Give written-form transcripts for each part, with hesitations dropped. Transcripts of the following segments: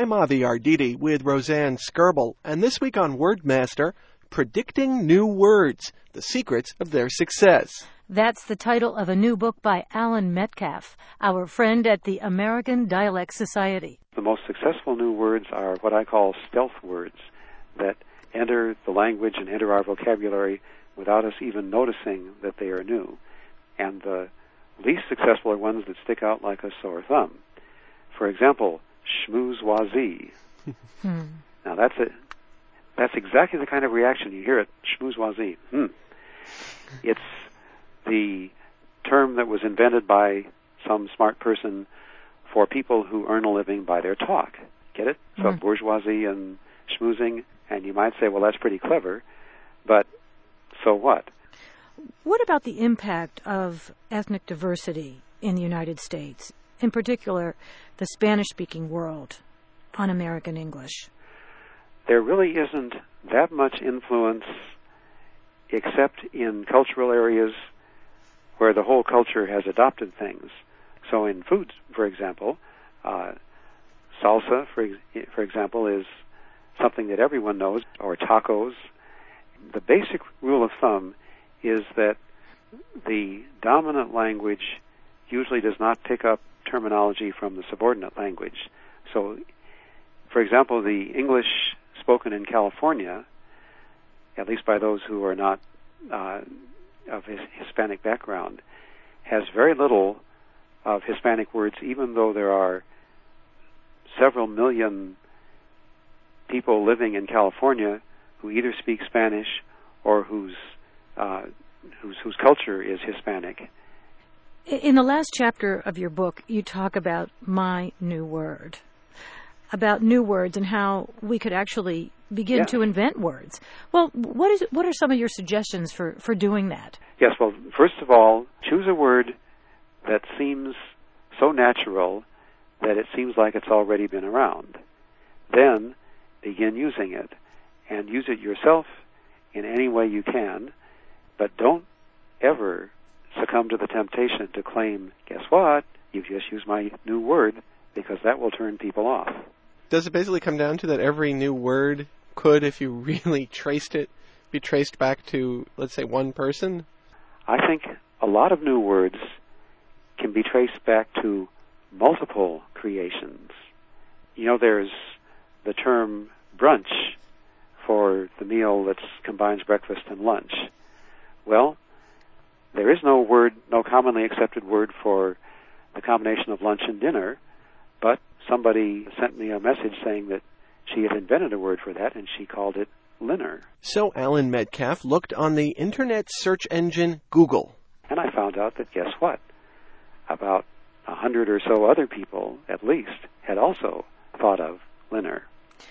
I'm Avi Arditi with Roseanne Skirble, and this week on WordMaster, Predicting New Words, the Secrets of Their Success. That's the title of a new book by Alan Metcalf, our friend at the American Dialect Society. The most successful new words are what I call stealth words that enter the language and enter our vocabulary without us even noticing that they are new. And the least successful are ones that stick out like a sore thumb. For example, schmooze-wazee. Now that's exactly the kind of reaction you hear it, schmooze-wazee. It's the term that was invented by some smart person for people who earn a living by their talk. Get it? So bourgeoisie and schmoozing, and you might say, well, that's pretty clever, but so what? What about the impact of ethnic diversity in the United States, in particular the Spanish-speaking world, on American English? There really isn't that much influence except in cultural areas where the whole culture has adopted things. So in foods, for example, salsa, for example, is something that everyone knows, or tacos. The basic rule of thumb is that the dominant language usually does not pick up terminology from the subordinate language. So, for example, the English spoken in California, at least by those who are not of Hispanic background, has very little of Hispanic words, even though there are several million people living in California who either speak Spanish or whose culture is Hispanic. In the last chapter of your book, you talk about my new word, about new words and how we could actually begin to invent words. Well, what are some of your suggestions for doing that? Yes, well, first of all, choose a word that seems so natural that it seems like it's already been around. Then begin using it, and use it yourself in any way you can, but don't ever succumb to the temptation to claim, guess what, you've just used my new word, because that will turn people off. Does it basically come down to that every new word could, if you really traced it, be traced back to, let's say, one person? I think a lot of new words can be traced back to multiple creations. You know, there's the term brunch for the meal that combines breakfast and lunch. Well, there is no commonly accepted word for the combination of lunch and dinner, but somebody sent me a message saying that she had invented a word for that, and she called it Linner. So Alan Metcalf looked on the internet search engine Google. And I found out that, guess what? About 100 or so other people, at least, had also thought of Linner.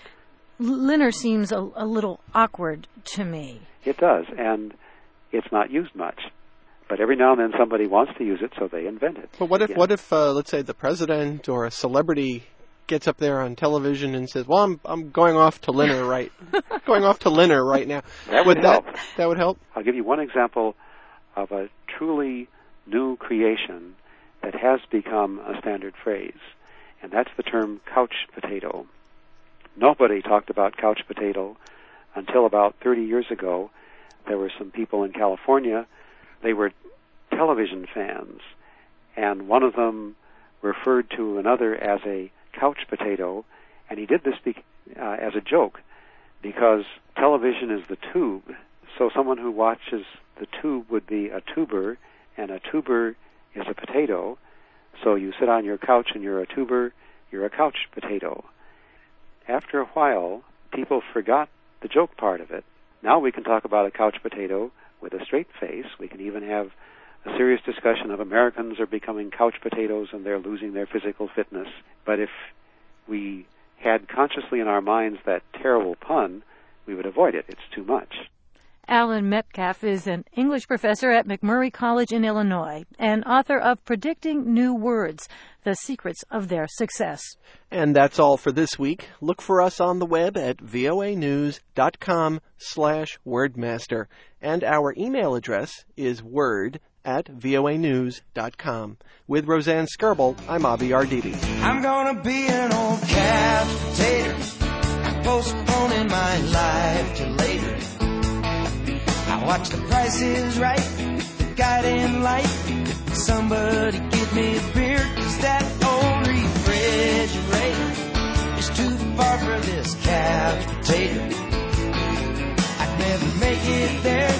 Linner seems a little awkward to me. It does, and it's not used much. But every now and then somebody wants to use it, so they invent it. But what if let's say, the president or a celebrity gets up there on television and says, "Well, I'm going off to Linner right now." That would help. That would help. I'll give you one example of a truly new creation that has become a standard phrase, and that's the term couch potato. Nobody talked about couch potato until about 30 years ago. There were some people in California. They were television fans, and one of them referred to another as a couch potato, and he did this as a joke, because television is the tube, so someone who watches the tube would be a tuber, and a tuber is a potato, so you sit on your couch and you're a tuber, you're a couch potato. After a while, people forgot the joke part of it. Now we can talk about a couch potato with a straight face. We can even have a serious discussion of Americans are becoming couch potatoes and they're losing their physical fitness. But if we had consciously in our minds that terrible pun, we would avoid it. It's too much. Alan Metcalf is an English professor at McMurray College in Illinois and author of Predicting New Words, The Secrets of Their Success. And that's all for this week. Look for us on the web at voanews.com/wordmaster. And our email address is word@voanews.com. With Roseanne Skirble, I'm Avi Arditi. I'm gonna be an old couch potato. postponing my life till later. I watch the Price is Right, the guiding light. Somebody give me a beer, 'cause that old refrigerator is too far for this couch potato. I'd never make it there